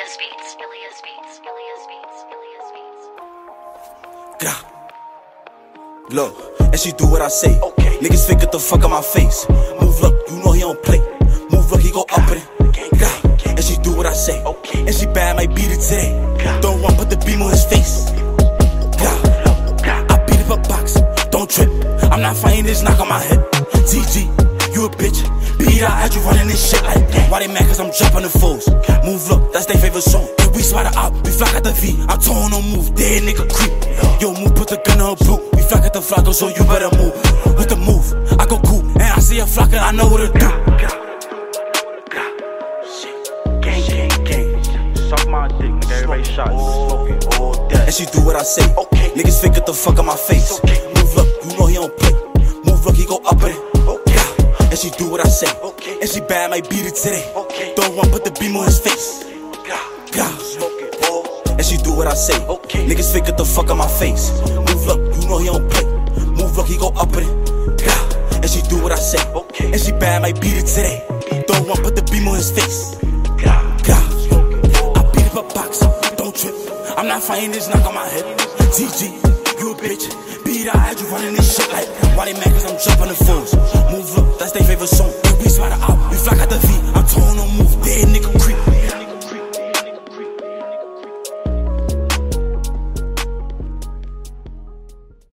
Ilias Beats. Ilias Beats. Ilias Beats. Ilias Beats. Grah. Look, and she do what I say. Okay. Niggas fake, get the fuck out my face. Move up, you know he don't play. Move up, he go up in it. Grah. And she do what I say. Okay. And she bad, might beat it today. Don't run, put the beam on his face. Grah. I beat up a box, don't trip. I'm not fighting this knock on my hip. TG, you a bitch. Beat out, had you running this shit like that. Why they mad? Cause I'm dropping the foes. Move up, that's their favorite song. We spot it out, we flock at the V. I'm told no move, dead nigga creep. Yo, move, put the gun on her boot. We flock at the flocko, so you better move. With the move, I go cool, and I see a flock and I know what to do. Gang. Suck my dick, nigga. Everybody shot. Smoking all day. And she do what I say. Okay. Niggas fake, get the fuck out my face. Okay. Move up, you know he don't play. Move up, he go up in it. Okay. And she do what I say. Okay. And she bad, might beat it today. Okay. Don't run, put the beam on his face. And she do what I say. Okay. Niggas fake, get the fuck out my face. Move up, you know he don't play. Move up, he go up in it. And she do what I say. Okay. And she bad, might beat it today. Don't run, put the beam on his face. I beat up a box, don't trip. I'm not fighting this knock on my head. TG, you a bitch. Beat out, had you running this shit like. Why they mad? Cause I'm dropping the foes. Move up, that's their favorite song. We spot it out, we fly